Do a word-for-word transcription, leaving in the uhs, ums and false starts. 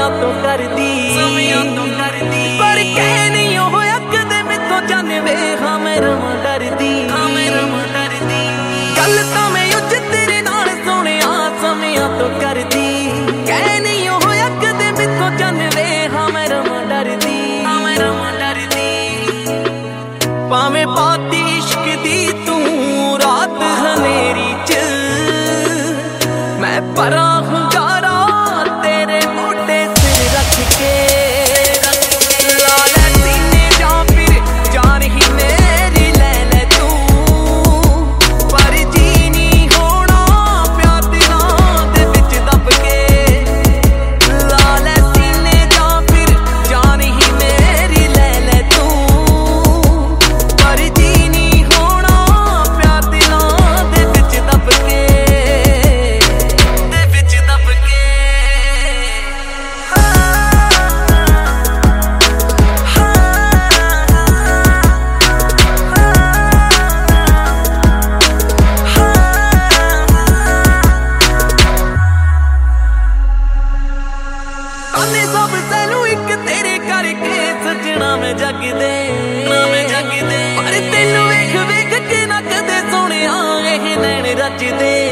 ਸਮਿਆਂ ਤੋਂ ਕਰਦੀ ਸਮਿਆਂ ਤੋਂ ਕਰਦੀ ਪਰ ਕਹਿ ਨਹੀਂ ਹੋਇਆ ਕਦੇ ਮੈਥੋਂ ਜਾਣਵੇ ਹਾਂ ਮੈਂ ਰਵਾਂ ਡਰਦੀ ਹਾਂ ਮੈਂ ਰਵਾਂ ਡਰਦੀ ਗੱਲ ਤਾਂ ਮੈਂ ਉੱਜ ਤੇਰੇ ਨਾਲ ਸੋਹਣਿਆ ਸਮਿਆਂ ਤੋਂ ਕਰਦੀ ਕਹਿ ਨਹੀਂ ਹੋਇਆ ਕਦੇ ਮੈਥੋਂ ਜਾਣਵੇ ਹਾਂ ਮੈਂ ਰਵਾਂ ਡਰਦੀ ਹਾਂ ਮੈਂ ਰਵਾਂ ਡਰਦੀ ਭਾਵੇਂ ਪਾਤੀ ਇਸ਼ਕ ਦੀ ਤੂੰ ਰਾਤ ਹਨੇਰੀ ਚ ਮੈਂ ਪਰਾਂ ਹੁੰਗਾਰਾ ਤੇਰੇ ਮੋਢੇ ਸਿਰ ਰੱਖ ਕੇ ਲਾ ਲੈ ਸੀਨੇ ਜਾਂ ਫਿਰ ਜਾਨ ਹੀ ਮੇਰੀ ਲੈ ਲੈ ਤੂੰ ਪਰ ਜੀ ਨਹੀਂ ਹੋਣਾ ਪਿਆਰ ਦਿਲਾਂ ਦੇ ਵਿੱਚ ਦੱਬ ਕੇ ਲਾ ਲੈ ਸੀਨੇ ਜਾਂ ਫਿਰ ਜਾਨ ਹੀ ਮੇਰੀ ਲੈ ਲੈ ਤੂੰ ਪਰ ਜੀ ਨਹੀਂ ਹੋਣਾ ਪਿਆਰ ਦਿਲਾਂ ਦੇ ਵਿੱਚ ਦੱਬ ਕੇ ਸਭ ਤੈਨੂੰ ਇੱਕ ਤੇਰੇ ਕਰਕੇ ਸੱਜਣਾ ਮੈਂ ਜਗਦੇ ਨਾ ਮੈਂ ਜਗਦੇ ਪਰ ਤੈਨੂੰ ਵੇਖ ਵੇਖ ਕੇ ਨਾ ਕਦੇ ਸੋਹਣਿਆ ਇਹ ਨੈਣ ਰਚਦੇ